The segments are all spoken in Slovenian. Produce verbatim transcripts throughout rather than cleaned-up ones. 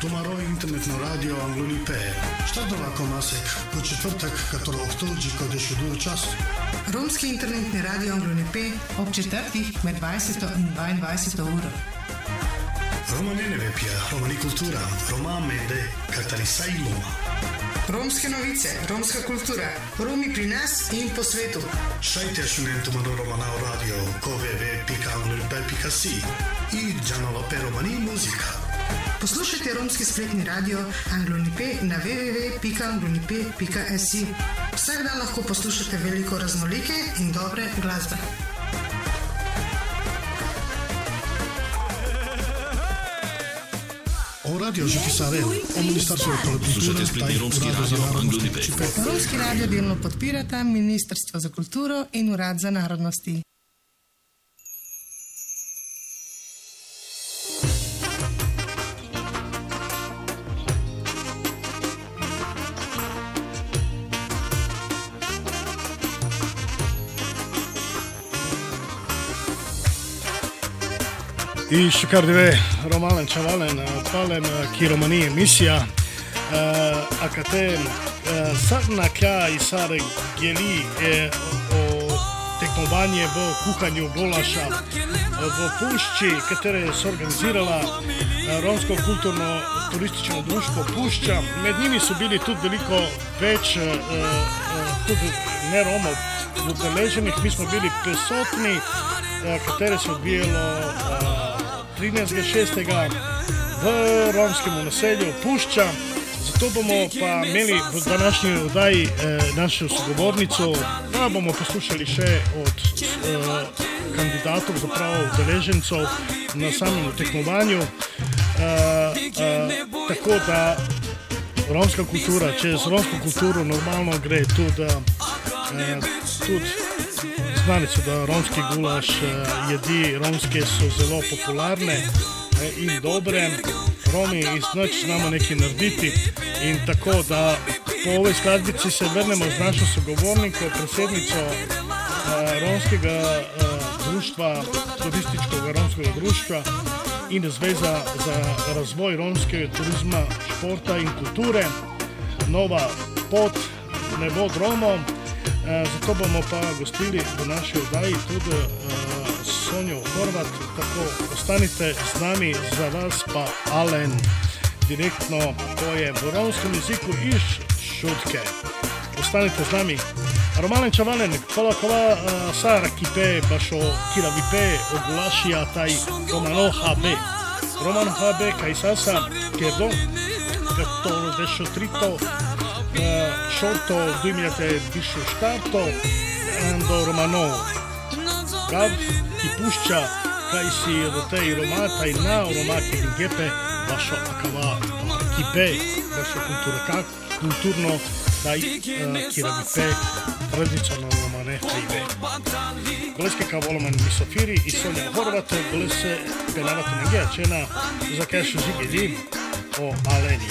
Томаро интернетно радио Англонипе. Штатова комасек по четвъртък като октомври кодеше до час. Ромски интернетни радио Англонипе об четвъртих med dvajset и dvaindvajset ura. Рома Неневепия, романи култура, Рома Менде, Катариса и Лома. Ромske novice, romska kultura, Romi pri nas in po svetu. Šajte šunen Tomaro Romanao radio, w w w pika anglonipe pika si i Gianalope Romani muzika. Poslušajte romski spletni radio Anglonipe na w w w pika anglonipe pika si. Vsak dan lahko poslušate veliko raznolike in dobre glasbe. O radio že pisare, o Ministrstvu kulture, spletni romski radio Anglonipe. Romski radio delno podpirata Ministrstvo za kulturo in Urad za narodnosti. I šukardive Romalen Čavalen, palem ki romani emisija, a kate sadna kja i sare geli o tekmovanje v kuhanju golaša v Pušči, katere se organizirala Romsko kulturno turistično društvo Pušča. Med njimi su bili tudi veliko več tudi ne Romov udeleženih, mi smo bili prisotni, katere se odvijalo trinajstega šestega v romskem naselju Pušča. Zato bomo pa imeli v današnji oddaji eh, našo sogovornico, da bomo poslušali še od eh, kandidatov, zapravo udeležencov na samem tekmovanju. Eh, eh, tako da romska kultura, čez romsko kulturo normalno gre tudi, eh, tudi znali so, da romski gulaš, jedi romske so zelo popularne in dobre. Romi iz noč znamo nekaj narediti in tako da po ovoj skladbici se vrnemo z našo sogovornico, predsednico romskega društva, turističkega romskega društva in Zveza za razvoj romskega turizma, športa in kulture. Nova pot ne bo Romov. Zato bomo pa gostili v naši oddaji tudi uh, Sonjo Horvat, tako ostanite z nami, za vas pa Alen, direktno, to je v romskem jeziku iz Šutke. Ostanite z nami. Romalen Čavalen, kola kola uh, Sara kipe, bašo kiravipe, oglašija taj Romano ha be. Romano ha be, kaj sasa, kerdo, kato dešo trito, Uh, shorto duimilate dišu štarto ando romano gav ki Pušča kaj si do tej romata i na romake dingepe vašo akava kipe vašo kultura kulturno taj uh, kiravipe tradicionalno romane hajve goleske kao voloman misofiri i Sonja Horvat golese penavate negea čena za kašu zigedi o Aleni.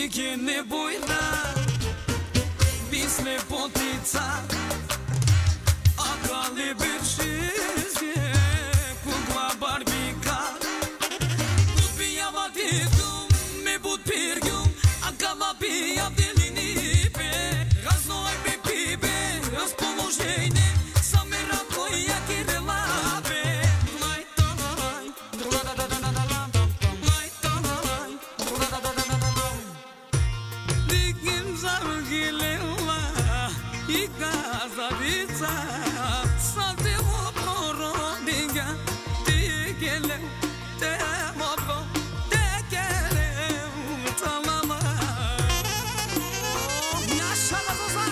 Lepotica, a kale bečizje, kukla barbika, bud pijava tigum, me bud pirgum, a kava pija delinipe, raznoj me pibe, raspoloženje, same rako jaki relabe. Digim zargile i gazavica sa te moporo dinga ti gele te mopo te gele talama nasha laza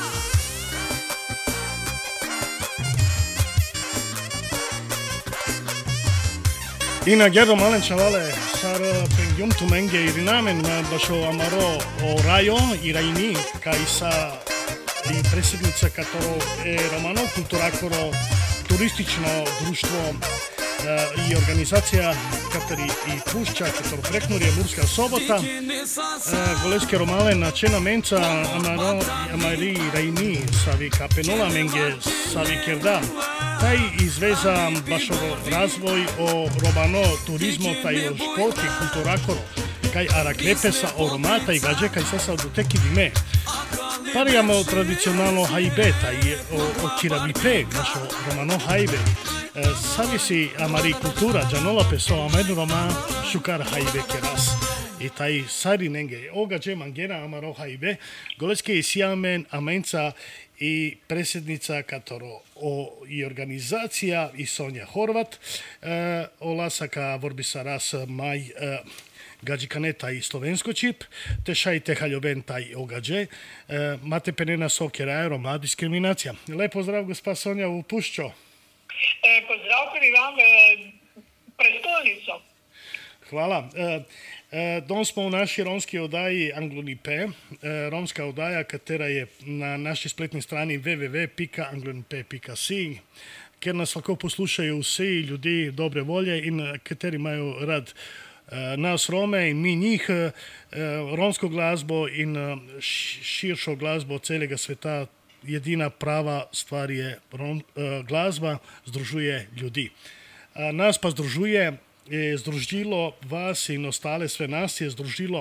Ina Gerdo Malen Čavale sar pengjum tu menge irinamen bašo amaro o rajo i rajni kaj sa i predsjednica katero je Romano Kulturakoro turistično društvo e, i organizacija kateri i Pušča, katero Prekmurje, Murska Sobota, e, goleske romale na čena menca amaro amari rajni savi kapenola menge savi kerda. Taj izveza baš o razvoj o Romano turizmu, taj o športi, kulturakoro. kaj araklepesa oromata i gađe kaj sasa do teki di me. Parliamo tradizionale haibe, tai o, o kirabipe, našo romano haibe. Eh, savisi amari kultura, gianola peso amen roma shukar haibe keras. I taj sari nenge, oga dže mangena amaro haibe, goleske i siamen amenca i predsjednica katoro o, i organizacija i Sonja Horvat, eh, olasaka vorbisaras maj eh, gađikaneta i slovensko čip, te šaj tehaljoben taj ogađe, eh, mate penena sokera roma diskriminacija. Lepo zdrav, gospa Sonja u Puščo. E, pozdrav tudi vam e, prestolnico. Hvala. E, e, Danes smo v naši romski oddaji Anglonipe, e, romska oddaja, katera je na naši spletni strani w w w pika anglonipe pika si, kjer nas lahko poslušajo vsi ljudi dobre volje in kateri imajo rad e, nas Rome in mi njih, e, romsko glasbo in širšo glasbo celega sveta. Jedina prava stvar je rom, eh, glasba, združuje ljudi. A nas pa združuje, je združilo vas in ostale sve nas je združilo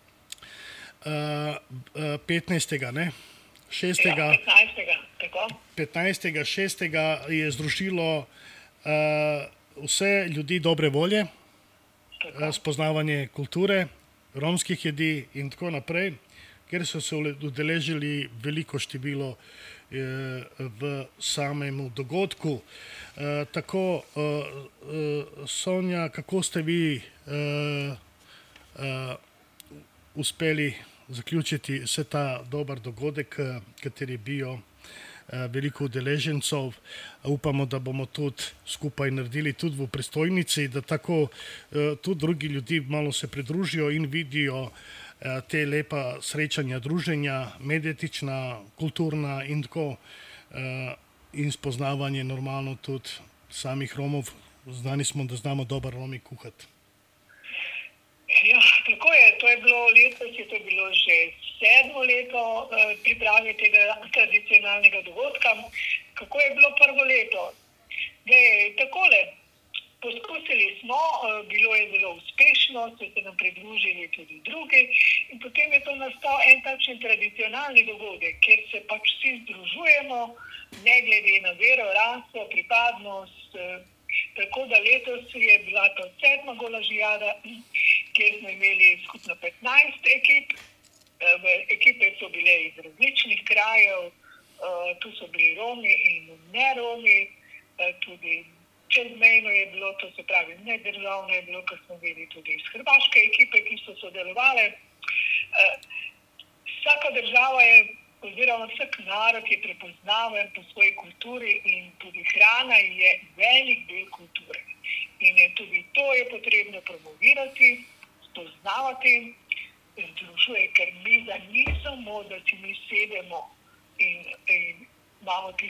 eh, petnajstega ne? šestega Ja, petnajstega tako. petnajstega šestega je združilo eh, vse ljudi dobre volje, eh, spoznavanje kulture, romskih jedi in tako naprej, ker so se udeležili veliko število eh, v samemu dogodku. Eh, tako, eh, eh, Sonja, kako ste vi eh, eh, uspeli zaključiti vse ta dober dogodek, kateri je bil eh, veliko udeležencev. Upamo, da bomo tudi skupaj naredili tudi v prestolnici, da tako eh, tudi drugi ljudi malo se pridružijo in vidijo te lepa srečanja, druženja, medetična, kulturna in tako in spoznavanje normalno tudi samih Romov. Znani smo, da znamo dober Romi kuhati. Ja, tako je. To je bilo letos, je to bilo že sedmo leto eh, priprave tega tradicionalnega dogodka. Kako je bilo prvo leto? Dej, takole. Poskusili smo, bilo je zelo uspešno, so se nam pridružili tudi drugi in potem je to nastal en takšen tradicionalni dogodek, kjer se pač vsi združujemo, ne glede na vero, raso, pripadnost. Tako da letos je bila to sedma golažijada, kjer smo imeli skupno petnajst ekip. Ekipe so bile iz različnih krajev, tu so bili Romi in ne Romi, tudi čezmejno je bilo, to se pravi nedržavno je bilo, kar smo videli tudi iz hrvaške ekipe, ki so sodelovali. Vsaka država je, oziroma vsak narod je prepoznaven po svoji kulturi in tudi hrana je velik del kulture. In je tudi to je potrebno promovirati, spoznavati, združuje, ker mi za ni samo, da si mi sedemo in, in imamo ti.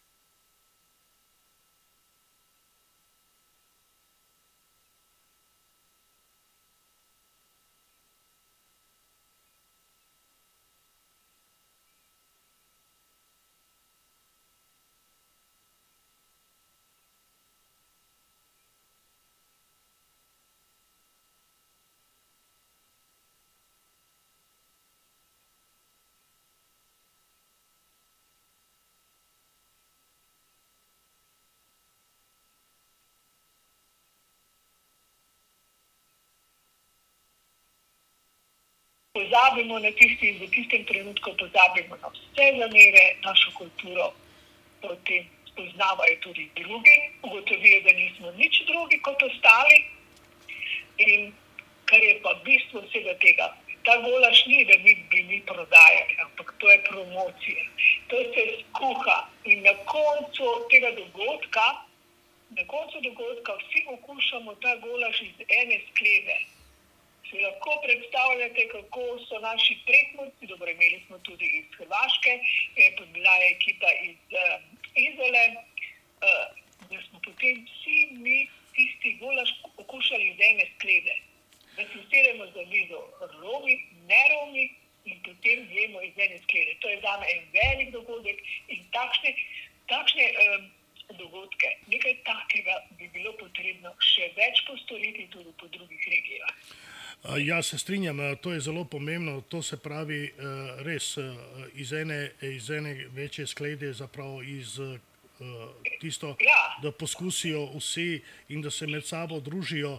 Pozabimo na tisti, v tistem trenutku pozabimo na vse zamere, našo kulturo, potem spoznavajo tudi drugi, ugotovijo, da nismo nič drugi kot ostali in kar je pa bistvo vsega tega. Ta golaž ni, da mi bi mi prodajali, ampak to je promocija. To se skuha in na koncu tega dogodka, na koncu dogodka vsi okušamo ta golaž iz ene sklede. Si lahko predstavljate, kako so naši prekmurci, dobro, imeli smo tudi iz Hrvaške, je pa bila ekipa iz uh, Izole, uh, da smo potem vsi mi tisti golaž okušali iz ene sklede. Da si sedemo za mizo Romi, ne Romi in potem jemo iz ene sklede. To je zame en velik dogodek in takšne, takšne um, dogodke, nekaj takega bi bilo potrebno še več postoriti tudi po drugih regijah. Ja se strinjam, to je zelo pomembno, to se pravi res iz ene, iz ene večje sklede, zapravo iz tisto, Ja. da poskusijo vsi in da se med sabo družijo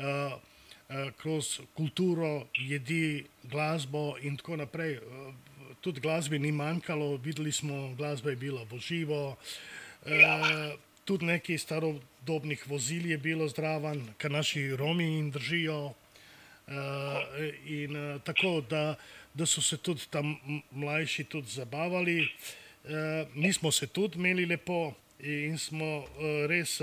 kroz kulturo, jedi, glasbo in tako naprej. Tudi glasbi ni manjkalo, videli smo, glasba je bila v živo, Ja. tudi nekaj starodobnih vozil je bilo zdravan, kar naši Romi jim držijo. Uh, in uh, tako, da, da so se tudi tam mlajši tudi zabavali. Uh, mi smo se tudi imeli lepo in smo uh, res uh,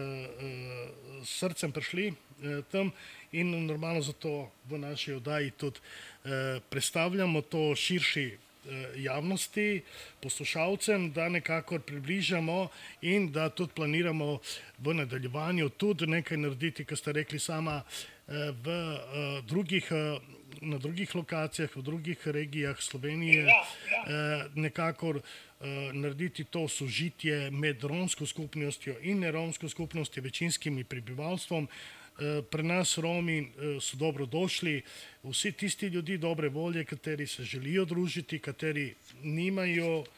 uh, s srcem prišli uh, tam in normalno zato v naši oddaji tudi uh, predstavljamo to širši uh, javnosti, poslušalcem, da nekako približamo in da tudi planiramo v nadaljevanju tudi nekaj narediti, kar ste rekli sama, v uh, drugih, uh, na drugih lokacijah, v drugih regijah Slovenije, Ja, ja. uh, nekako uh, narediti to sožitje med romsko skupnostjo in neromsko skupnostjo, večinskimi prebivalstvom. Uh, pri nas Romi uh, so dobrodošli, vsi tisti ljudi dobre volje, kateri se želijo družiti, kateri nimajo uh,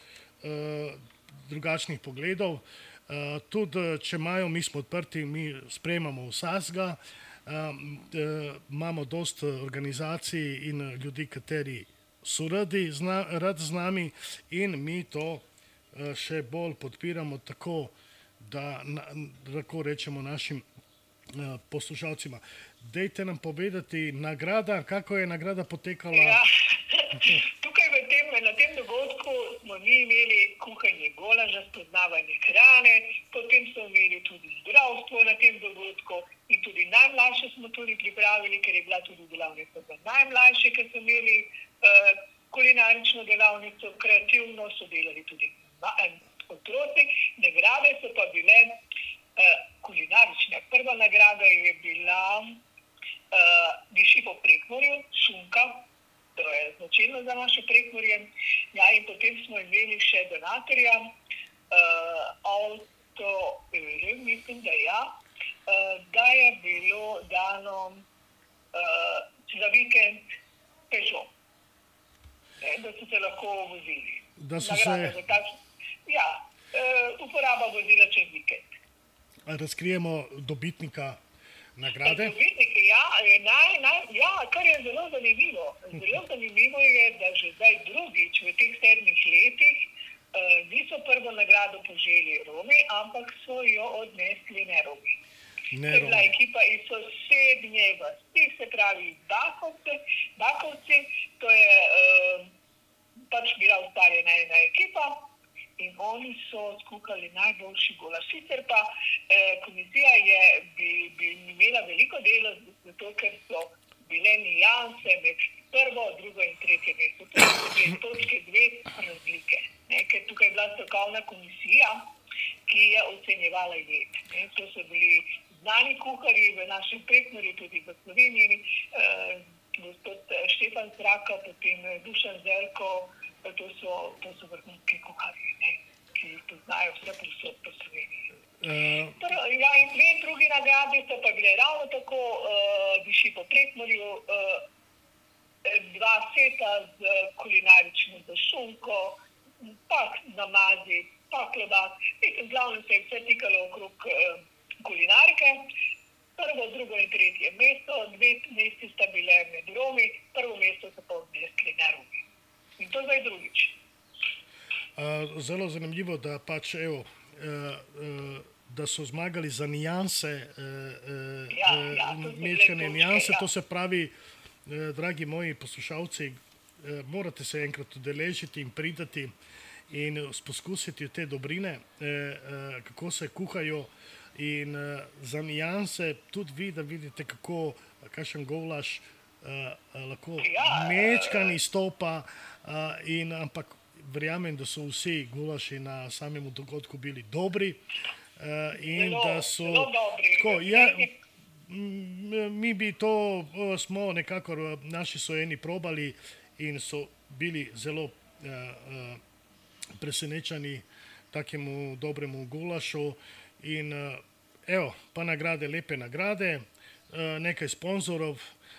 drugačnih pogledov. Uh, tudi, če imajo, mi smo odprti, mi sprejemamo vsakega. Um, uh, imamo dosti organizacij in ljudi, kateri so radi zna, rad z nami in mi to uh, še bolj podpiramo tako, da na, lahko rečemo našim uh, poslušalcima. Dejte nam povedati nagrada, kako je nagrada potekala? Ja. Tukaj v tem, na tem dogodku smo mi imeli kuhanje golaža, spoznavanje hrane, potem smo imeli tudi zdravstvo na tem dogodku in tudi najmlajše smo tudi pripravili, ker je bila tudi delavnica za najmlajše, ker so imeli uh, kulinarično delavnico, kreativno so delali tudi otroci. Nagrade so pa bile uh, kulinarične. Prva nagrada je bila uh, diši po Prekmurju, šunka. To je značilno za naše Prekmurje. Ja, in potem smo imeli še donatorja, uh, avto, mislim, da ja, uh, da je bilo dano uh, za vikend Peugeot, ne, da so se lahko vozili. Da so Nagrada se... za takšno- Ja, uh, uporaba vozila čez vikend. Razkrijemo dobitnika nagrade. Dobitniki, ja, je naj, naj, ja, kar je zelo zanimivo. Zelo zanimivo je, da že zdaj drugič v teh sedmih letih uh, niso prvo nagrado poželi Romi, ampak so jo odnesli neromi. Ne To je bila Romi. ekipa iz sosednje vasi, se pravi Bakovce, Bakovci, to je uh, pač bila ustvarjena ena ekipa. In oni so skuhali najboljši golaž. Sicer pa eh, komisija je, bi, bi imela veliko dela, zato ker so bile nijanse med prvo, drugo in tretje mesto. To so dve točke, dve razlike. Ne, ker tukaj je bila strokovna komisija, ki je ocenjevala jed. Ne, to so bili znani kuharji v našem Prekmurju, tudi v Sloveniji, eh, gospod Štefan Sraka, potem Dušan Zelko. To so, to so vrhunski kuharji, ne, ki poznajo vse povsod po Sloveniji. Uh, Prvo, ja, in dve drugi nagradi so pa bile ravno tako uh, diši po Prekmurju, uh, dva seta z kulinarično zašunko, pa namazi, pa klobas. Mislim, glavno se je vse tikalo okrog uh, kulinarike. Prvo, drugo in tretje mesto, dve mesti sta bile med Romi, prvo mesto so pa odnesli ne Romi. In to zdaj drugič. uh, zelo zanimivo, da pač evo, uh, uh, da so zmagali za nijanse, uh, Ja, ja, to so uh, bile mečkane točke, nijanse, ja. to se pravi, uh, dragi moji poslušalci, uh, morate se enkrat udeležiti in pridati in poskusiti te dobrine, uh, uh, kako se kuhajo in uh, za nijanse tudi vi, da vidite, kako kakšen golaž uh, uh, lahko Ja. mečkan izstopa, uh, in ampak verjamem, da so vsi gulaši na samem dogodku bili dobri uh, in Zelo, da so zelo dobri. tako, ja, m- mi bi to uh, smo nekako, uh, naši so eni probali in so bili zelo uh, uh, presenečeni takemu dobremu gulašu in uh, evo, pa nagrade, lepe nagrade, uh, nekaj sponzorov,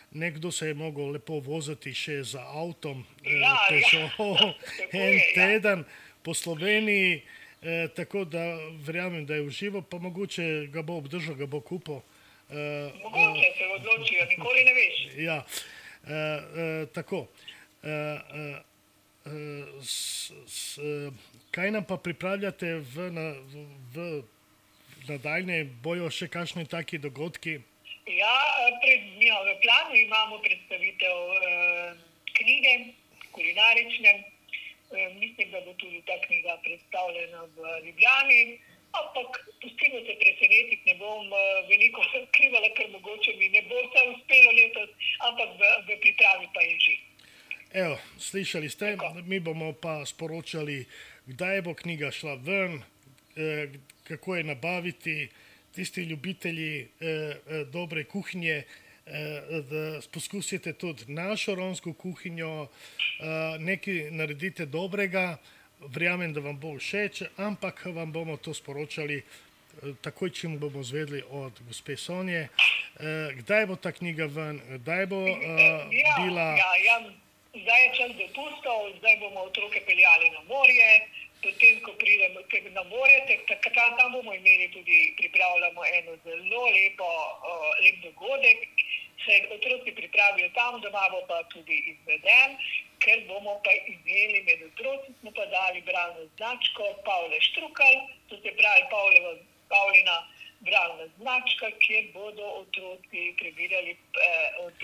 nekdo se je mogel lepo voziti še za avtom, Ja, pešo ja. en je, ja. teden po Sloveniji, eh, tako da verjamem, da je užival, pa mogoče ga bo obdržal, ga bo kupil. Eh, Mogoče se odločijo, nikoli ne veš. Ja, eh, eh, tako. Eh, eh, eh, s, s, eh, kaj nam pa pripravljate v, na, v, v nadaljne, bojo še kakšni taki dogodki? Ja, pred, ja, v planu imamo predstavitev eh, knjige, kulinarične. Eh, mislim, da bo tudi ta knjiga predstavljena v Ljubljani, ampak pustimo se presenetiti, ne bom eh, veliko skrivala, ker mogoče mi ne bo vse uspelo letos, ampak v, v pripravi pa je že. Evo, slišali ste, Tako. mi bomo pa sporočali, kdaj bo knjiga šla ven, eh, kako je nabaviti, tisti ljubitelji eh, eh, dobre kuhinje, eh, da poskusite tudi našo romsko kuhinjo, eh, nekaj naredite dobrega, verjamem, da vam bo všeč, ampak vam bomo to sporočali eh, takoj, čim bomo zvedeli od gospe Sonje. Eh, kdaj bo ta knjiga ven, kdaj bo eh, ja, bila... ja, ja, zdaj je čas dopustov, zdaj bomo otroke peljali na morje, potem, ko pridemo na morje, takrat tam bomo imeli tudi, pripravljamo eno zelo lepo, uh, lep dogodek, se otroci pripravijo tam, doma bo pa tudi izveden, ker bomo pa imeli med otroci, smo pa dali bralno značko Pavle Štrukal, to se pravi Pavleva, Pavlina bralna značka, kjer bodo otroci prebirali eh, od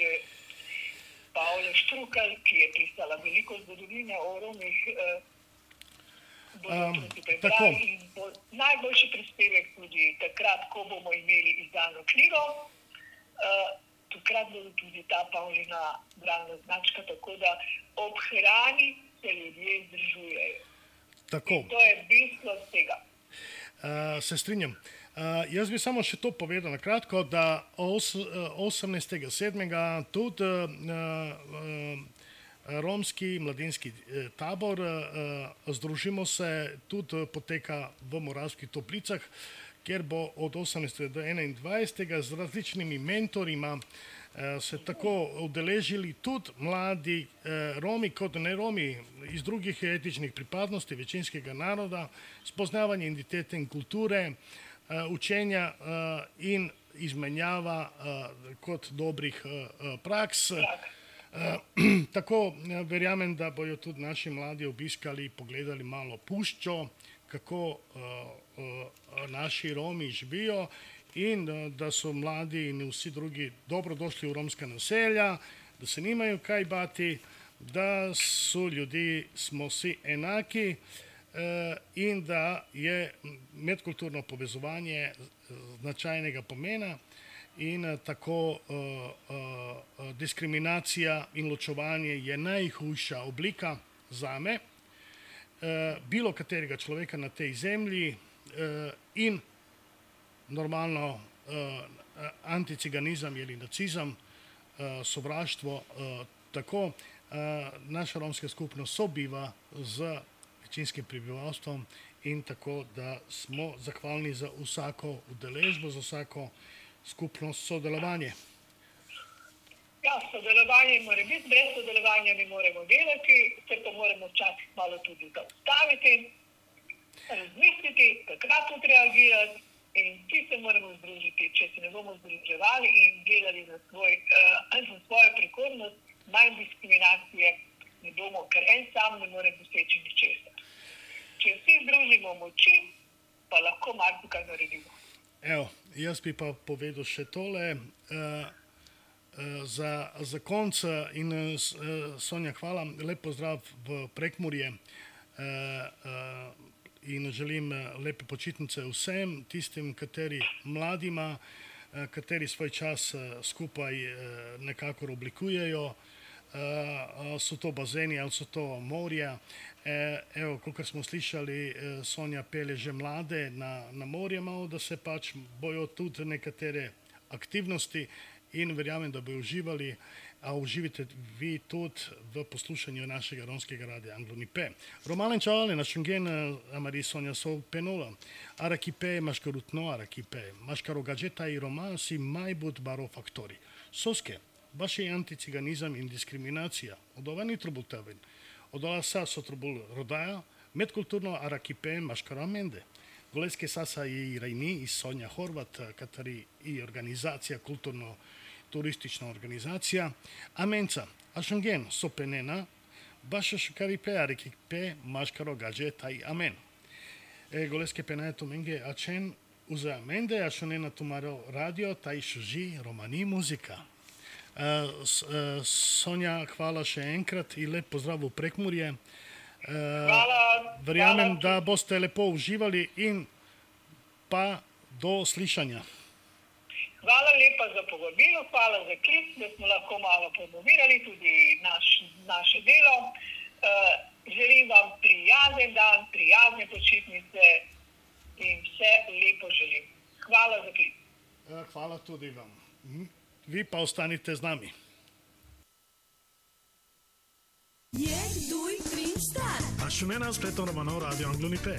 Pavle Štrukal, ki je pisala veliko zgodovine o Romih, eh, Um, um, tako. in bo najboljši prispevek tudi takrat, ko bomo imeli izdano knjigo. Uh, takrat bo tudi ta Pavlina bralna značka, tako da ob hrani se ljudje združujejo. Tako. To je bistvo tega. Uh, se strinjam. Uh, jaz bi samo še to povedal na kratko, da os, uh, osemnajstega sedmega tudi uh, uh, romski mladinski eh, tabor, eh, združimo se, tudi poteka v Moravskih Toplicah, kjer bo od osemnajstega do enaindvajsetega z različnimi mentorima eh, se tako udeležili tudi mladi eh, Romi kot ne Romi iz drugih etičnih pripadnosti večinskega naroda, spoznavanje identitete in kulture, eh, učenja eh, in izmenjava eh, kot dobrih eh, praks. Uh, tako verjamem, da bojo tudi naši mladi obiskali, pogledali malo puščo, kako uh, uh, naši Romi živijo in uh, da so mladi in vsi drugi dobrodošli v romska naselja, da se nimajo kaj bati, da so ljudi, smo vsi enaki uh, in da je medkulturno povezovanje značajnega pomena. In tako uh, uh, diskriminacija in ločevanje je najhujša oblika zame, uh, bilo katerega človeka na tej zemlji uh, in normalno uh, anticiganizem ali nacizem, uh, sovraštvo. Uh, tako uh, naša romska skupnost sobiva z večinskim prebivalstvom in tako, da smo zahvalni za vsako udeležbo, za vsako skupnost, sodelovanje. Ja, sodelovanje mora biti, brez sodelovanja ne moremo delati, se pa moramo včasih malo tudi zaustaviti, razmisliti, takrat odreagirati in vsi se moramo združiti. Če se ne bomo združevali in gledali za, svoj, uh, za svojo prihodnost, manj diskriminacije ne bomo, ker en sam ne more doseči ničesar. Če vsi združimo moči, pa lahko marsikaj naredimo. Evo, jaz bi pa povedal še tole. Uh, uh, za, za konc in uh, Sonja, hvala, lep pozdrav v Prekmurje uh, uh, in želim lepe počitnice vsem tistim, kateri mladima, uh, kateri svoj čas uh, skupaj uh, nekako oblikujejo. Uh, so to bazeni ali so to morja. Evo, kot smo slišali, Sonja pelje že mlade na, na morje malo, da se pač bojo tudi nekatere aktivnosti in verjamem, da bojo uživali, a uživite vi tudi v poslušanju našega romskega radia Anglo-Nipe. Romalen čavale, našungen amari Sonja so penola. Arakipe, maškarutno arakipe, maškarogađeta i roma si majbut baro faktori. Soske, baš je anticiganizam in diskriminacija. Od ova ni trubul tevin. Od ova sa so trubul rodaja, medkulturno arakipe maškaramende. Goleske sasa i Rajni i Sonja Horvat, katari i organizacija, kulturno-turistična organizacija. Amenca, ašengen sopenena, baš šukaripe arakipe maškaro gađe taj amen. E, goleske penaje to menge ačen uza amende, ašonena tumaro radio, taj šuži romani muzika. E, s, e, Sonja, hvala še enkrat i lep pozdrav u Prekmurje. Hvala. Verjamem, da boste lepo uživali in pa do slišanja. Hvala lepa za povabilo, hvala za klic, da smo lahko malo promovirali tudi naš, naše delo. Uh, želim vam prijazen dan, prijazne počitnice in vse lepo želim. Hvala za klic. Hvala tudi vam. Vi pa ostanite z nami. Jek, duj, trin, star. Ašunena spletom romanov Radio Anglo-Unipe.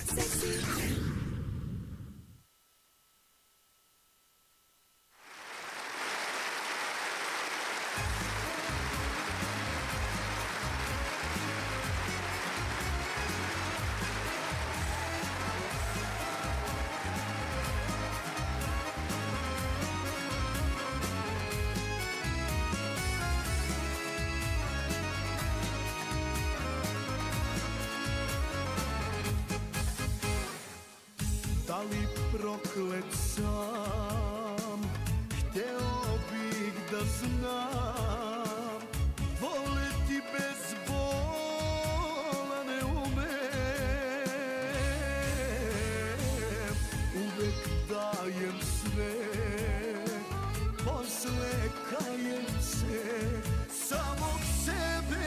Ali proklet sam, hteo bih da znam, voleti bez bola ne umem, uvek dajem sve, posle kajem se, samog sebe.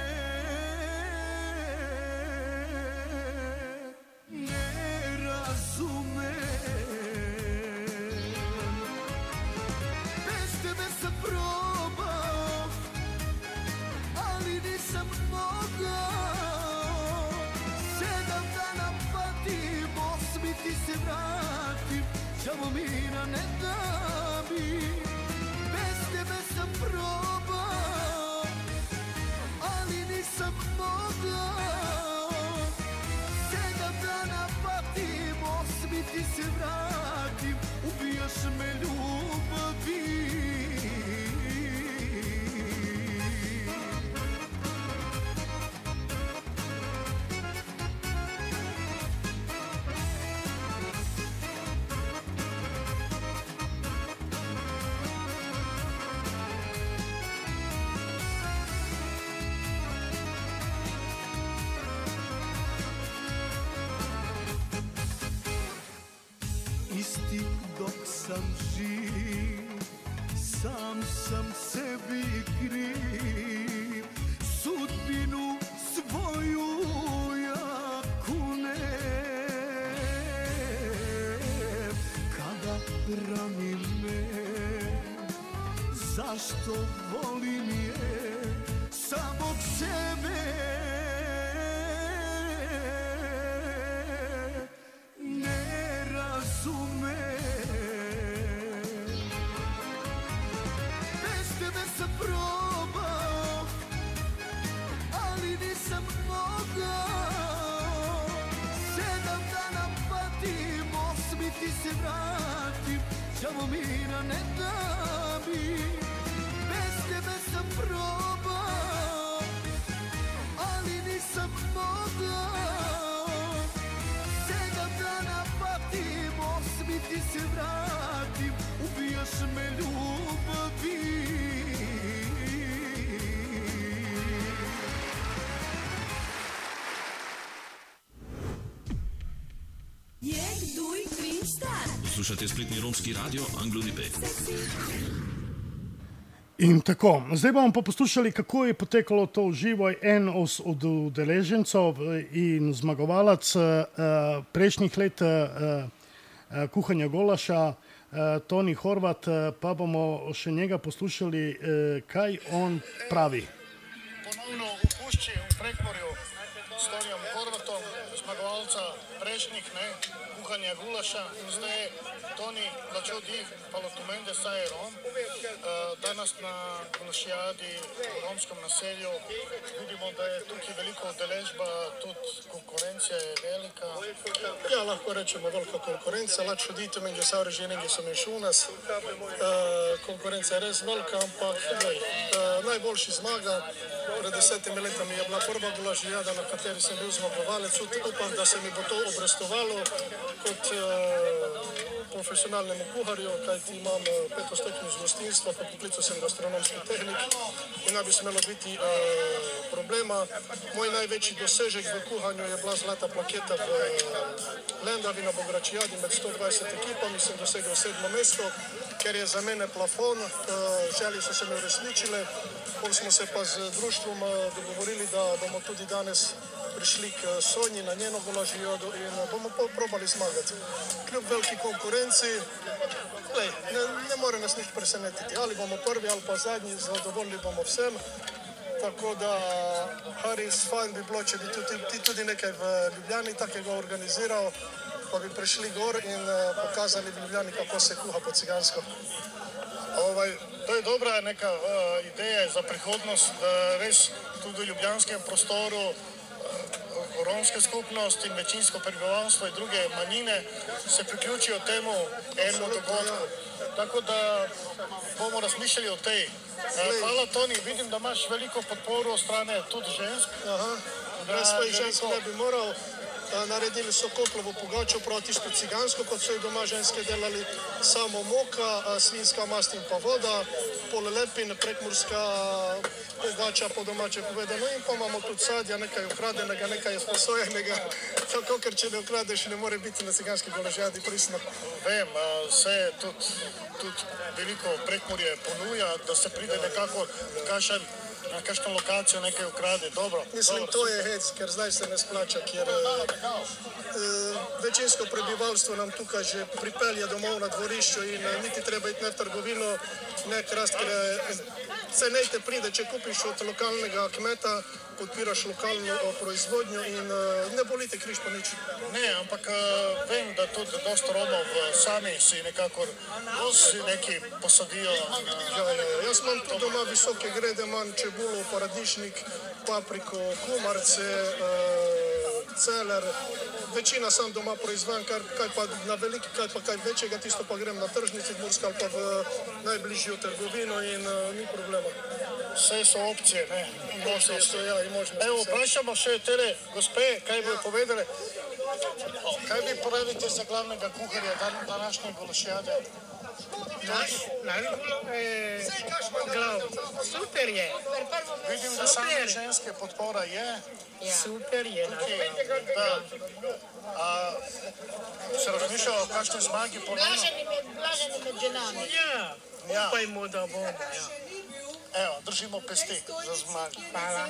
Samo mira ne da bi, bez tebe sam probao, ali nisam mogao. Sedam dana patim, osmi ti se vratim, ubijaš me ljubavi. Isti dok sam živ, sam sam sebi kriv, sudbinu svoju ja kunem. Kada rani me, zašto volim je samog sebe. Samo mira ne da bi, bez tebe sam probao, ali nisam mogao. Sedam dana patim, osmi ti se vratim, ubijaš me ljubavi. Jek, duj, trin, star. Slušate spletni romski radio Anglo-Unipe. In tako, zdaj bomo pa poslušali, kako je potekalo to v živo. En od udeležencev in zmagovalec uh, prejšnjih let uh, uh, kuhanja golaša, uh, Toni Horvat, uh, pa bomo še njega poslušali, uh, kaj on pravi. ponovno v Pušči v Prekmurju s Tonijem Horvatom, zmagovalca prejšnjih, ne, kuhanja gulaša. In zdaj Toni začel dih palotumende saj Rom. Danas na gulašijadi v romskom naselju vidimo, da je tukaj veliko udeležba, tudi konkurencija je velika. Ja, lahko rečemo velika konkurencija, lahko čudite među savreženingi so mešu u nas. Konkurencija je res velika, ampak gledaj, najboljši zmaga. Pred desetimi letami je bila prva gulašijada, na kateri sem bil zmagovalec. Upam, da se mi bo to obrestovalo kot profesionalnemu kuharju, kajti imam peto stopnjo iz gostinstva, po poklicu sem gastronomski tehnik in ne bi smelo biti uh, problema. Moj največji dosežek v kuhanju je bila zlata plaketa v Lendavi na Bogračijadi med sto dvajset ekipami, sem dosegel sedmo mesto, ker je za mene plafon, uh, želje so se mi uresničile. Pol smo se pa z društvom uh, dogovorili, da bomo tudi danes prišli k Sonji na njeno gulašijado in bomo probali zmagati. Kljub veliki konkurenciji, lej, ne, ne more nas nič presenetiti. Ali bomo prvi ali pa zadnji, zadovoljni bomo vsem. Tako da, Haris, fajn bi bilo, če bi tudi, ti tudi nekaj v Ljubljani takega organiziral, pa bi prišli gor in uh, pokazali v Ljubljani, kako se kuha po cigansko. Ovaj, to je dobra neka uh, ideja za prihodnost, da res tudi v ljubljanskem prostoru romska skupnost in večinsko prebivalstvo in druge manjine se priključijo temu enemu dogodku. Tako da bomo razmišljali o tej. Hvala, Toni, vidim, da imaš veliko podporo od strane tudi žensk. Aha, brez svojih žensk ne bi moral. Naredili so koplovo pogačo, prav tisto cigansko, kot so jo doma ženske delali, samo moka, svinska mast in pa voda, pol lepin, prekmurska pogača po domače povedano in pa imamo tudi sadja, nekaj ukradenega, nekaj je sposojenega, tako ker če ne ukradeš, ne more biti na ciganski gulašijadi prisno. Vem, se tudi, tudi veliko Prekmurje ponuja, da se pride nekako kašen na kakšno lokacijo nekaj ukrade, dobro. Mislim, dobro, to je hec, ker zdaj se ne splača, ker e, večinsko prebivalstvo nam tukaj že pripelje domov na dvorišču in e, niti treba iti ne v trgovino, ne krast, ker cenejte pride, če kupiš od lokalnega kmeta, podpiraš lokalno proizvodnjo in uh, ne bolite križ pa nič. Ne, ampak uh, vem, da tudi dosta Romov uh, sami si nekako si neki posadijo. Uh, ja, ja, jaz imam tudi doma visoke grede, imam čebulo, paradišnik, papriko, kumarce, uh, celer. Večina sam doma proizvajan, kar, kaj pa na veliki, kaj pa kaj večjega, tisto pa grem na tržnici Murska ali pa v najbližjo trgovino in uh, ni problema. Vse so opcije, ne? Možnosti, ja, in možnosti. Evo, vprašamo še tere gospe, kaj bi povedali. Kaj vi pravite za glavnega kuharja današnje gulašijade? Naš, naš je glav. Super je. Vidim, da same ženske podpora je. Ja. Super je. Okay, da. A se razmišlja o kakšni zmagi ponovno? Blaženi med ženami. Ja, ja. Upajmo, da bomo. Ja. Evo, držimo pesti za zmagi. Hvala.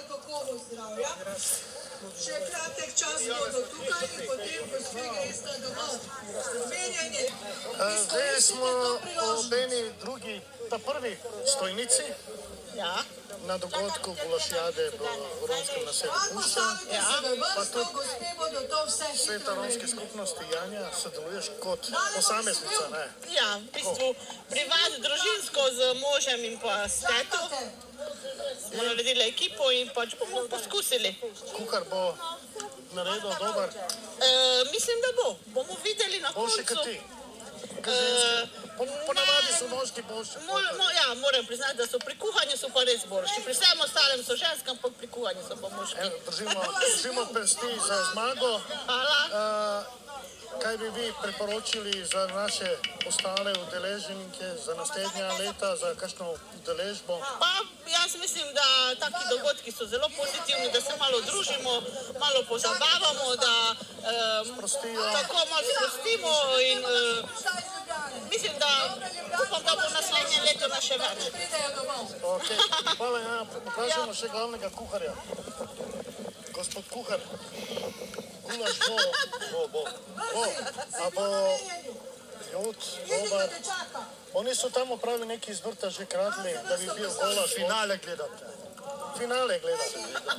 Še kratek čas bodo tukaj in potem gospe greste domov. Zmenjanje. Zdaj smo ob eni drugi, ta prvi stojnici. Ja. Na dogodku gulašijade v romskem naselju Pušča. Ja. Pa tudi Sveta romske skupnosti Janja sodeluješ kot posameznica, ne? Ja, v bistvu pri vas družinsko z možem in pa s teto smo naredili ekipo in pač bomo poskusili. Kuhar bo naredil dober? E, mislim, da bo. Bomo videli na koncu. Boljši kot ti? Uh, po, ponavadi so moški boljši. Mo, mo, ja, moram priznati, da so pri kuhanju so pa res boljši. Pri vsem ostalem so ženske, ampak pri kuhanju so pa moški. Evo, držimo, držimo pesti za zmago. Hvala. Uh, kaj bi vi priporočili za naše ostale udeleženike, za naslednja leta, za kakšno udeležbo? Pa jaz mislim, da taki dogodki so zelo pozitivni, da se malo družimo, malo pozabavamo, da um, tako malo sprostimo in uh, mislim, da upam, da bo naslednje leto na še več. Okay. Hvala, ja, pokažemo še glavnega kuharja. Gospod kuhar, gulaš bo, bo, bo, bo, a bo ljud, dobar. Oni so tam opravili neki iz vrta že kradli, da bi bil gulaš. Finale gledate. finale gledati.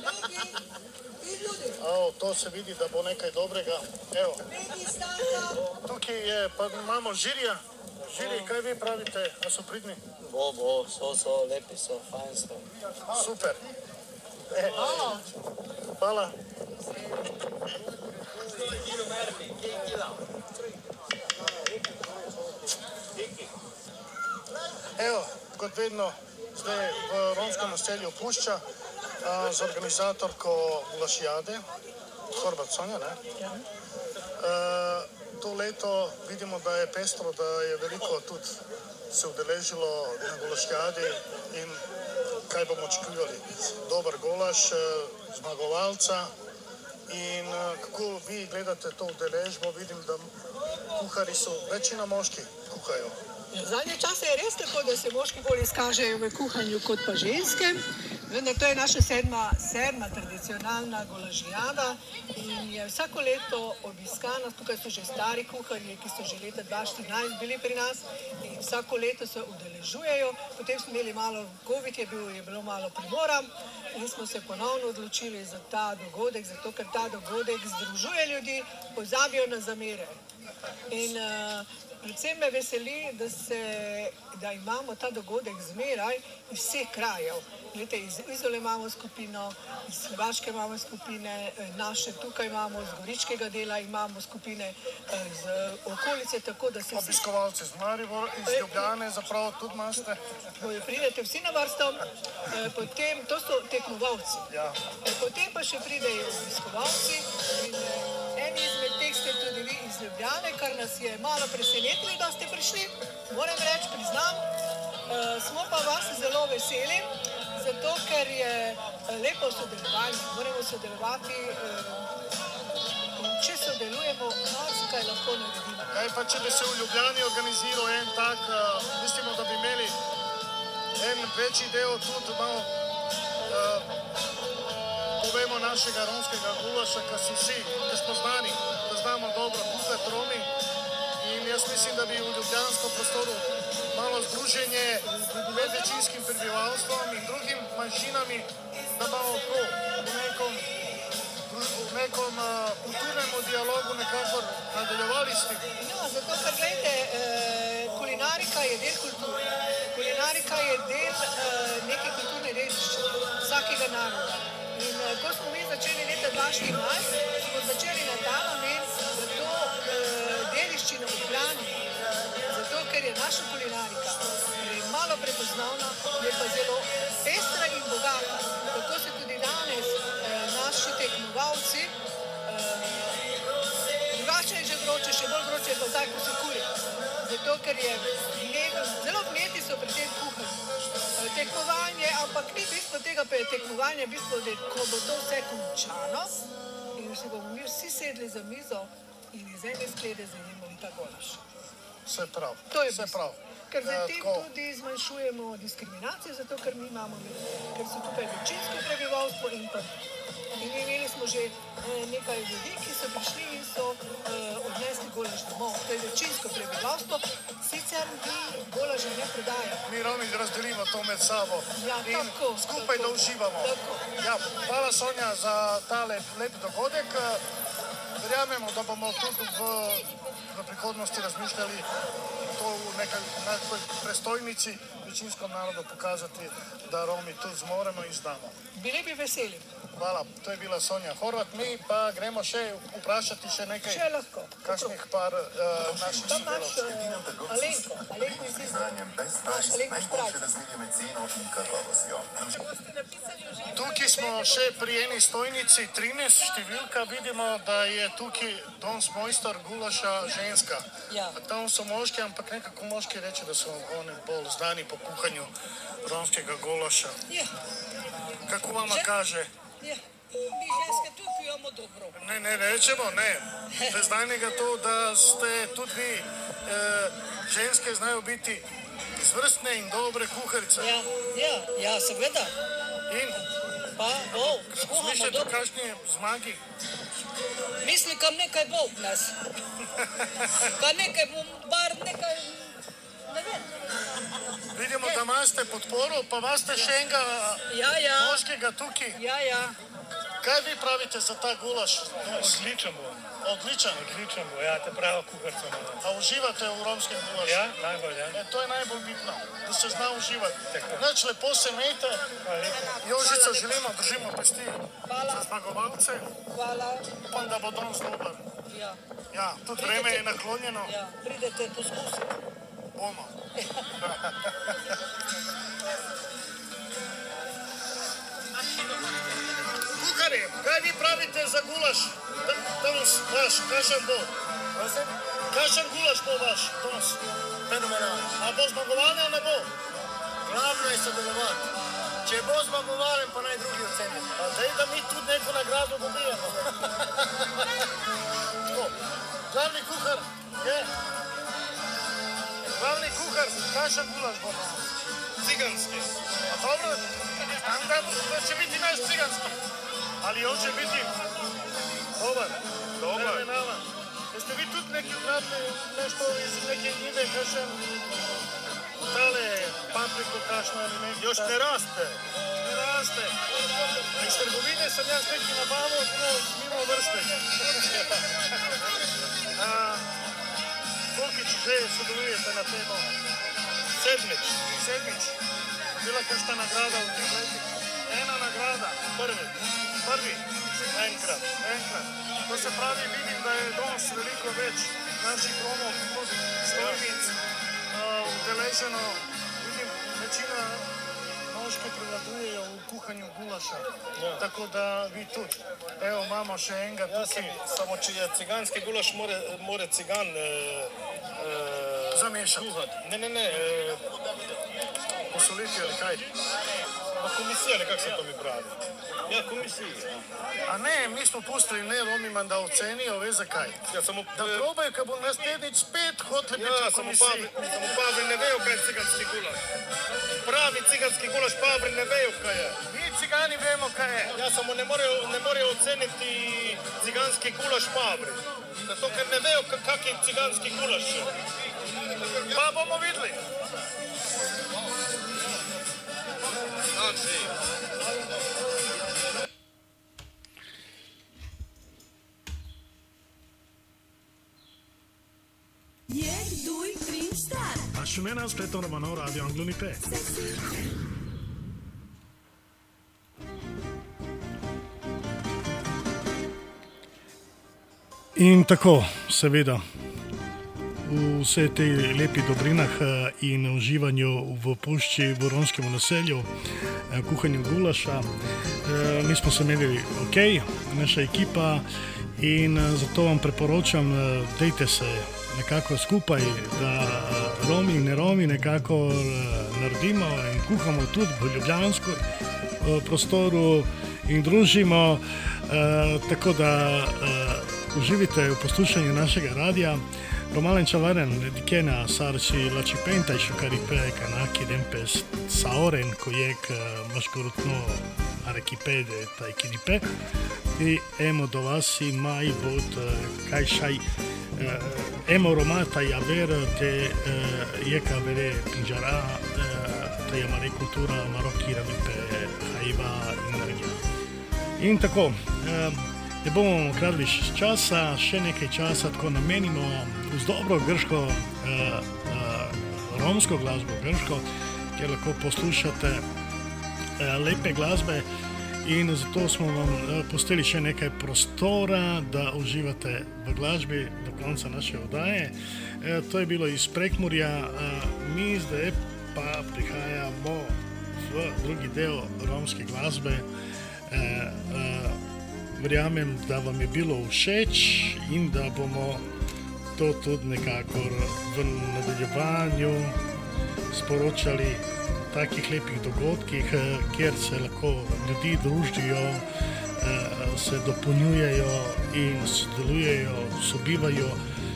Evo, to se vidi, da bo nekaj dobrega. Evo, tukaj je, pa imamo žirija. Žiri, kaj vi pravite, a so pridni? Bo, bo, so, so, lepi so, fajn so. Super. E, hvala. Evo, kot vedno, zdaj v romskem naselju Pušča a, z organizatorko Gulašijade, Horvat Sonja, ne? A, to leto vidimo, da je pestro, da je veliko tudi se udeležilo na Gulašijadi in kaj bomo očekivali. Dober golaš, zmagovalca in kako vi gledate to udeležbo, vidim, da kuhari so večina moški kuhajo. Zadnje čase je res tako, da se moški bolj izkažejo v kuhanju kot pa ženske. Vendar to je naša sedma, sedma tradicionalna golažijada in je vsako leto obiskana. Tukaj so že stari kuharji, ki so že leta dva tisoč štirinajst bili pri nas in vsako leto se udeležujejo. Potem smo imeli malo, covid je bil, je bilo malo primora in smo se ponovno odločili za ta dogodek, zato ker ta dogodek združuje ljudi, pozabijo na zamere. In uh, predvsem me veseli, da, se, da imamo ta dogodek zmeraj iz vseh krajev. Glede, iz Izole imamo skupino, iz Hrvaške imamo skupine, naše tukaj imamo, z Goričkega dela imamo skupine, z okolice, tako da se... Obiskovalci z Maribor, iz Ljubljane, zapravo tudi imate. Pridete vsi na vrsto, potem, to so tekmovalci. Ja. Potem pa še pridejo obiskovalci in eni izmed teh ste tudi vi iz Ljubljane, kar nas je malo presenetili, da ste prišli, moram reči, priznam. Smo pa vas zelo veseli, zato ker je lepo sodelovanje, moramo sodelovati in če sodelujemo, marsikaj lahko naredimo. Kaj pa, če bi se v Ljubljani organiziral en tak, mislimo, da bi imeli en večji del tudi malo, povemo našega romskega gulaša, ki so vsi, ki smo znani, da znamo dobro kuhati Romi in jaz mislim, da bi v ljubljanskem prostoru malo združenje med večinskim prebivalstvom in drugim manjšinami, da bomo v nekom, v nekom uh, kulturnem dialogu nekako nadaljevali s tem. Ja, zato ker gledajte, eh, kulinarika je del kulture. Kulinarika je del eh, neke kulturne dediščine vsakega naroda. In eh, ko smo mi začeli leta dva tisoč štirinajst, smo začeli na ta namen, da to eh, dediščino ohranimo. Zato, ker je naša kulinarika malo prepoznavna, je pa zelo pestra in bogata. Tako se tudi danes eh, naši tekmovalci, eh, drugače je že vroče, še bolj vroče je pa zdaj, ko se kuri. Zato, ker je vnet, zelo vneti so pri tem kuhanju. Eh, tekmovanje, ampak ni bistvo tega tekmovanja, bistvo, da ko bo to vse končano in se bomo mi vsi sedli za mizo in iz ene sklede zajemali ta golaš. Vse prav, to je vse prav. Ker za tem tudi zmanjšujemo diskriminacijo, zato ker mi imamo, ker so tukaj večinsko prebivalstvo in pa in imeli smo že eh, nekaj ljudi, ki so prišli in so eh, odnesli golaž domov. To je večinsko prebivalstvo, sicer mi golaže ne prodajo. Mi Romi razdelimo to med sabo ja, in tako, skupaj tako, da uživamo. Tako. Ja, hvala Sonja za ta lep, lep dogodek. Verjamemo, da bomo tudi v, v prihodnosti razmišljali to v nekaj, nekaj prestojnici večinskom narodu pokazati, da Romi tudi zmoremo in znamo. Bili bi veseli. Hvala, to je bila Sonja Horvat. Mi pa gremo še vprašati še nekaj, še lahko. Kakšnih par uh, naših sodelavcev. Tam imaš uh, Alenko, Alenko iz Izraelja. Alenko Štrajc. Tukaj smo še pri eni stojnici, trinajst številka, vidimo, da je tukaj danes mojster gulaša ženska. Ja. Tam so moški, ampak nekako moški reče, da so oni bolj znani po kuhanju romskega gulaša. Ja. Kako vama kaže? Ja, mi ženske tudi pijemo dobro. Ne, ne, rečemo, ne. Bez najnega to, da ste tudi vi, eh, ženske znajo biti izvrstne in dobre kuharice. Ja, ja, ja, seveda. In? Pa, bo, skuhamo Smišljate dobro. kakšni zmagi? Mislim, kam nekaj bo v nas. Pa nekaj bom, bar nekaj, ne vem. Vidimo, da imate podporo, pa imate še enega Ja, ja. moškega tukaj. Ja, ja. Kaj vi pravite za ta gulaš? Odličen bo. Odličen? Odličen bo, ja, te pravo kuharca malo. A uživate v romskem gulašu? Ja, najbolj, ja. E, to je najbolj bitno, da se zna uživati. Znači, lepo se imejte. Jožica, želimo, držimo pesti za zmagovalce. Hvala. Upam, da bo danes dober. Ja. Ja, tudi vreme je naklonjeno. Ja, pridete poskusiti. Bomo. Kuhari, kaj vi pravite za gulaš? Danes vaš, kakšen bo? Kakšen gulaš bo vaš danes? Fenomenalno. A bo zmagovalen ali ne bo? Glavno je sodelovati. Če bo zmagovalen, pa naj drugi ocenijo. Pa dej, da mi tudi neko nagrado dobijemo. Glavni kuhar je... Glavni kuhar, kakšen gulaš bo? Ciganski. A dobro, da će biti naš ciganski. Ali on će biti dobar. Dobar. Fenomenalan. Jeste vi tudi neki ukradli nešto iz neke njive, kažem, dale papriku kašno ili neki... Još ne raste. Ne raste. Iz trgovine sam ja s neki nabavao, mimo vrste. A, Kokić, že sudujete na temo? Sedmič. Sedmič. Bila kakšna nagrada v tih letih? Ena nagrada. Prvi. Prvi. Enkrat. Enkrat. To se pravi, vidim, da je danes veliko več naših Romov stojnic udeleženo. Vidim, večina moške prevladujejo v kuhanju gulaša. Ja. Tako da vi tudi. Evo, imamo še enega tukaj. Ja, sem, samo če je ciganski gulaš, more, more cigan e, e, zamešati. Ne, ne, ne. E, posoliti ali kaj? Pa komisija, ali kako se to mi pravi? Ja, komisija. A ne, mi smo pustili ne Romima da ocenijo, veš zakaj? Ja, samo... Da probajo, kad bo naslednjič spet hoteli biti v komisiji. Ja, samo Pavri ne vejo, kaj je ciganski gulaš. Pravi ciganski gulaš Pavri ne vejo, kaj je. Mi cigani vemo, kaj je. Ja, samo ne morejo, ne morejo oceniti ciganski gulaš Pavri. Zato, ker ne vejo, kak je ciganski gulaš. Pa bomo videli. Znači... Jek, duj, trin, star. Asciumena aspetta Romano Radio Anglo Nipe. In tako, seveda, v vseh teh lepih dobrinah in uživanju v pušči v romskem naselju, kuhanju gulaša, mi smo se imeli ok, naša ekipa, in zato vam priporočam, dejte se nekako skupaj, da Romi in ne Romi nekako naredimo in kuhamo tudi v ljubljanskem prostoru in družimo, tako da uživite v poslušanju našega radia. Romalen Čavaren, Dikena, Sarci, Lacipenta i Šukaripe, Kanaki, Dempes, Saoren, Kojek, Maškorutno, Arekipede, Tajkinipe. I emo do vas i maj bod, kaj šaj, emo romata i aver, te jeka vere pinđara, te jamare kultura, Maroki, Ravipe, Haiva, Inarnja. In tako, ne bomo kradli časa, še nekaj časa tako namenimo z dobro grško, eh, eh, romsko glasbo grško, kjer lahko poslušate eh, lepe glasbe, in zato smo vam eh, pustili še nekaj prostora, da uživate v glasbi do konca naše oddaje. Eh, to je bilo iz Prekmurja, eh, mi zdaj pa prihajamo v drugi del romske glasbe. Eh, eh, Verjamem, da vam je bilo všeč in da bomo to tudi nekako v nadaljevanju sporočali o takih lepih dogodkih, kjer se lahko ljudi družijo, se dopolnjujejo in sodelujejo, sobivajo,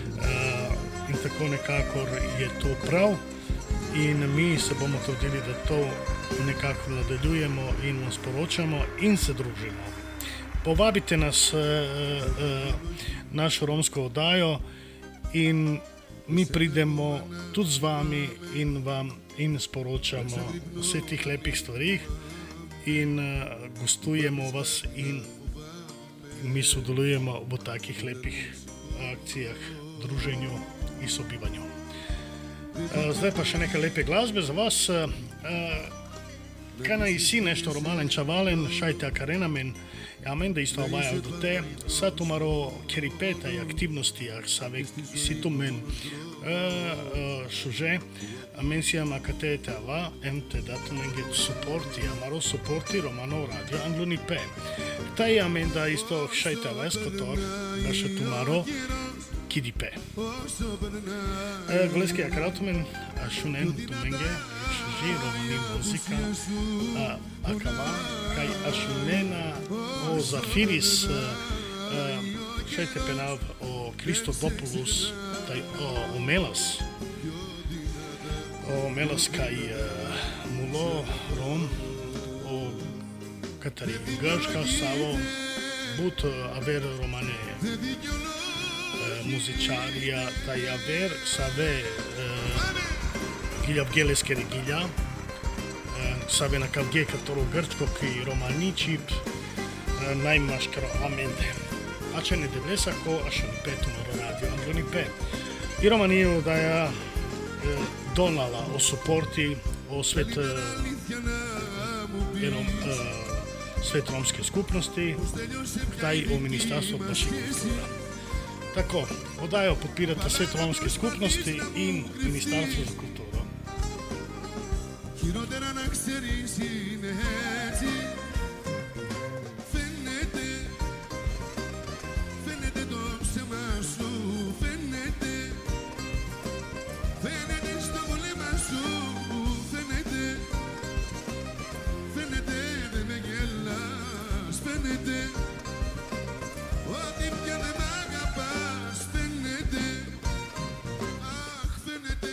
in tako nekako je to prav. In mi se bomo trudili, da to nekako nadaljujemo in vam sporočamo in se družimo. Povabite nas eh, eh, našo romsko oddajo in mi pridemo tudi z vami in vam in sporočamo vse tih lepih stvarih in uh, gostujemo vas in mi sodelujemo v takih lepih akcijah, druženju in sobivanju. Uh, zdaj pa še nekaj lepe glasbe za vas. Uh, kaj naj si nešto romalen čavalen, šajte akarenamen, jamen da isto obajal do te, sa tumaro keripeta i aktivnosti, jak savek si tu men šuže, men si ama katete ava, em te dato menge supporti, amaro supporti Romano Radio Anglonipe. Taj jamen da isto šajte ava eskotor, da še tumaro kidipe. Goleski akratomen, a šunen tu menge, Romani muzika, a, akava, kaj ašunena o Zafiris, šajte penav o Christodopoulos, taj o, o Melas, o Melas kaj mulo Rom, o Katari Grčka, Savo, but aver romane muzičarija, taj aver save Gilja Vgeleske regilja, save na kavge katoro grčko ki romanicip, najmaškaro amende. A če ne devlesa ko ašani petu moro radio Anglonipe. I romaniju da je donala o suporti, o svet, jednom, svet romske skupnosti, taj o ministarstvo baši kultura. Tako, odajo podpirata svet romske skupnosti in ministarstvo za kulturu. Χειρότερα να ξέρεις είναι έτσι. Φαίνεται, φαίνεται το ψέμα σου. Φαίνεται, φαίνεται στο βλέμμα σου. Φαίνεται, φαίνεται δεν με γελάς. Φαίνεται, ότι πια δεν μ' αγαπάς. Φαίνεται, αχ φαίνεται.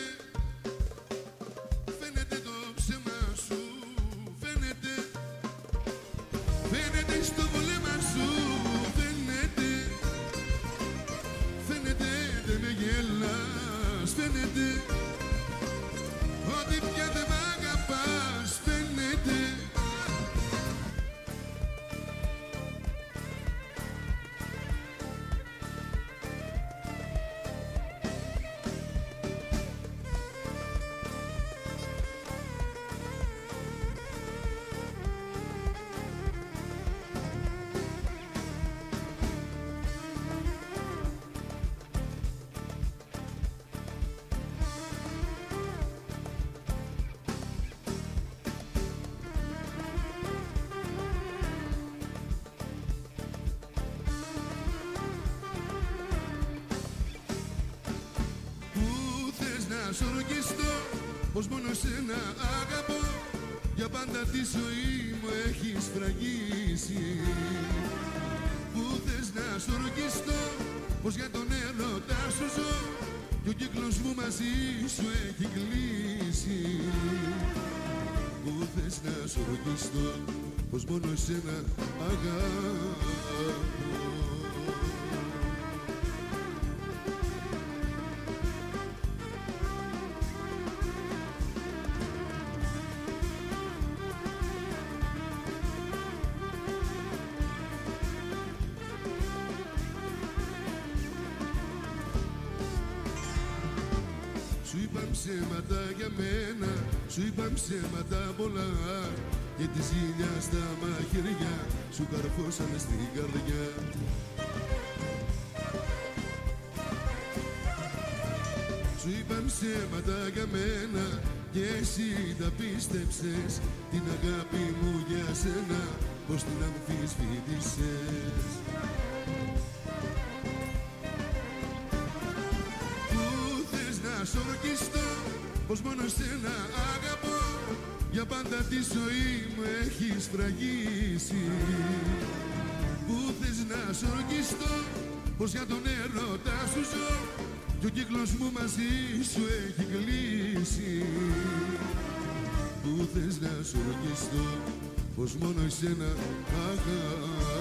Σ' ορκιστώ, πως μόνο σένα αγαπώ. Για πάντα τη ζωή μου έχεις φραγίσει. Πού θες να σ' ορκιστώ, πως για τον έρωτα σου ζω. Κι ο κύκλος μου μαζί σου έχει κλείσει. Πού θες να σ' ορκιστώ, πως μόνο σένα αγαπώ. Σου είπα ψέματα για μένα, σου είπα ψέματα πολλά. Και τη ζήλια στα μαχαιριά σου καρφώσανε στην καρδιά. Σου είπα ψέματα για μένα και εσύ τα πίστεψες. Την αγάπη μου για σένα πως την αμφισβήτησες. Σ' ορκιστώ, πως μόνο σένα αγαπώ. Για πάντα τη ζωή μου έχεις φραγίσει. Πού θες να σ' ορκιστώ, πως για τον έρωτα σου ζω. Κι ο κύκλος μου μαζί σου έχει κλείσει. Πού θες να σ' ορκιστώ, πως μόνο εσένα αγαπώ.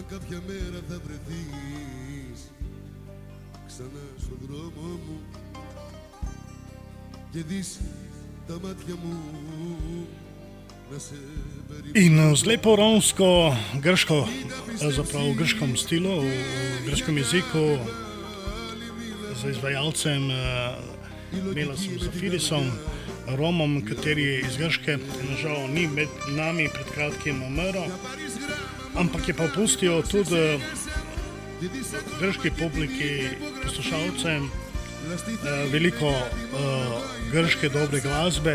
Αν κάποια μέρα θα βρεθείς ξανά στον δρόμο μου και δεις τα μάτια μου να σε In zlepo romsko, grško, zapravo v grškem stilu, v grškem jeziku, z izvajalcem Milasom Zafirisom, Romom, kateri je iz Grške, nažal ni med nami, pred kratkim umrl, ampak je pa pustil tudi grški publiki, poslušalcem, veliko grške dobre glasbe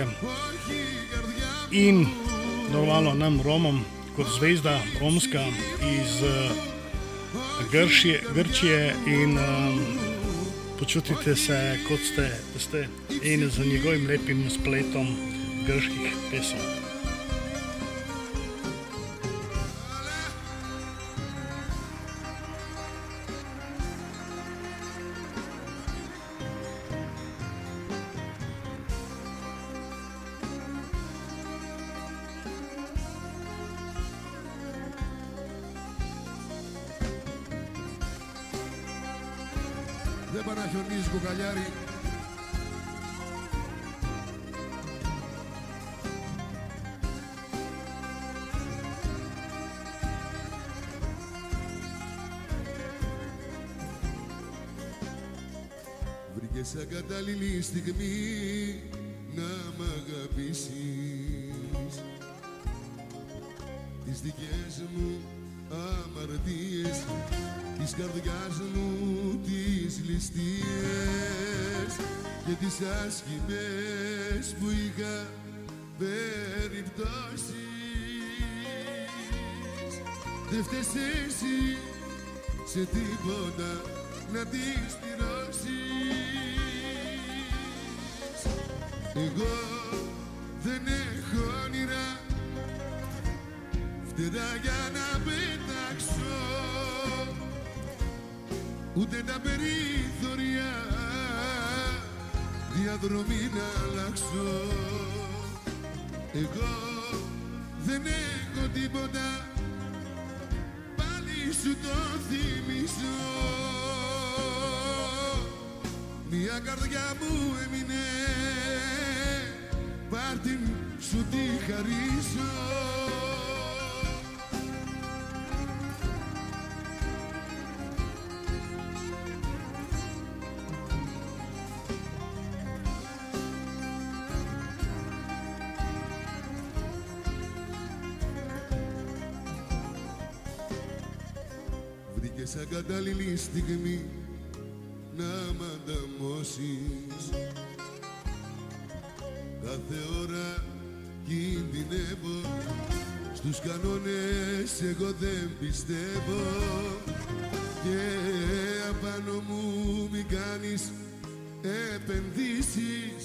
in normalno nam Romom kot zvezda romska iz Gršije, Grčije in um, počutite se kot ste, da ste in za njegovim lepim spletom grških pesem. Δεν παραχιονίζει κοκαλιάρι. Βρήκες σαν κατάλληλη στιγμή να μ' αγαπήσεις. Τις δικές μου αμαρτίες, της καρδιάς μου τις ληστείες και τις άσχημες που είχα περιπτώσεις. Δε φταίς εσύ σε τίποτα να τις πληρώσεις. Εγώ δεν έχω όνειρα φτερά για να πετάξω, ούτε τα περιθωριά διαδρομή να αλλάξω. Εγώ δεν έχω τίποτα, πάλι σου το θυμίσω. Μια καρδιά μου έμεινε, πάρ' την σου τη χαρίσω. Σαν κατάλληλη στιγμή να μ' ανταμώσεις. Κάθε ώρα κινδυνεύω, στους κανόνες εγώ δεν πιστεύω και απάνω μου μη κάνεις επενδύσεις.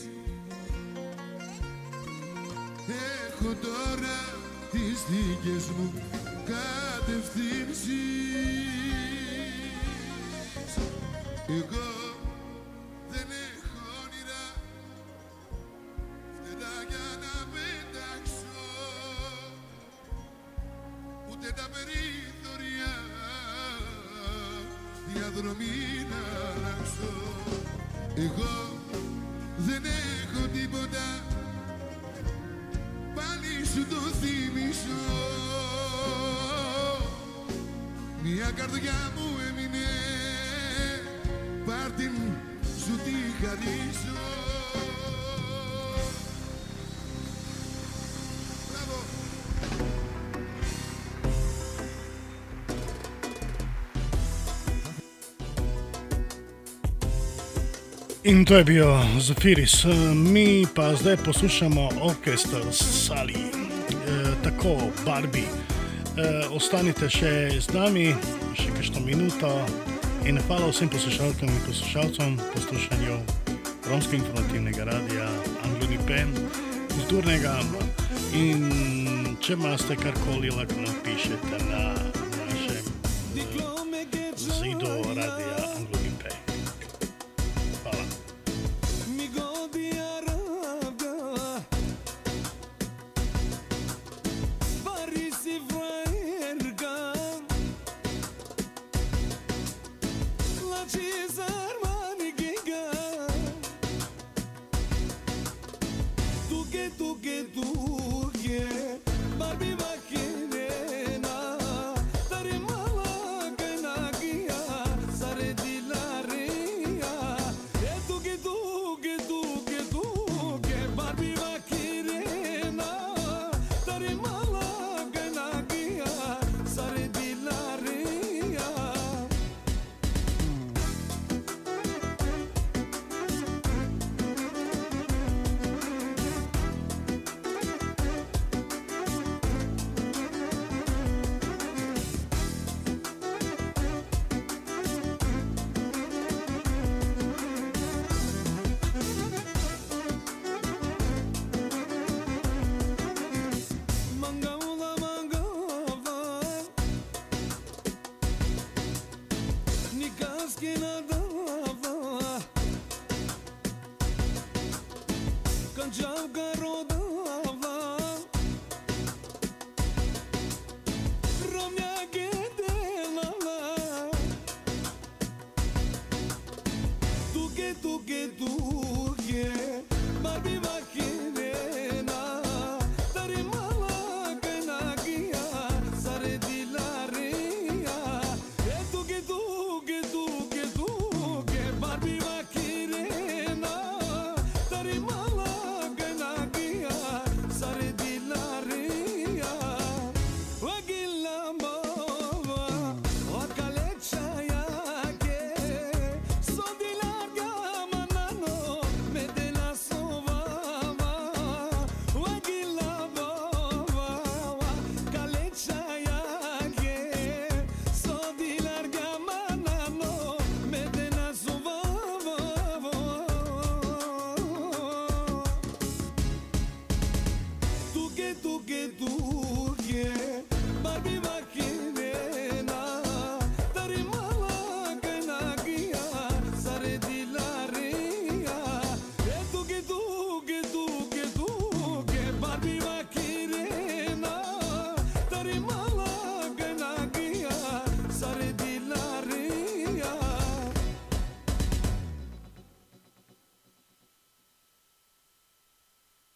Έχω τώρα τις δικές μου κατευθύνσεις. Εγώ δεν έχω όνειρα φτερά για να πετάξω, ούτε τα περιθωριά διαδρομή να αλλάξω. Εγώ δεν έχω τίποτα, πάλι σου το θυμίσω. Μια καρδιά μου έμεινε, πάρ' την σου τη χαρίσω. Μπράβο. In to je bio Zafiris. Mi pa zdaj poslušamo orkester Sali, e, tako Barbie. E, ostanite še z nami, še kakšno minuto. In hvala vsem poslušalkam in poslušalcem poslušanju romskega informativnega radia Anglo-Nipe, kulturnega. In če imate karkoli, lahko napišete na našem zidu radia Anglo-Nipe. Hvala. Cangiau garoto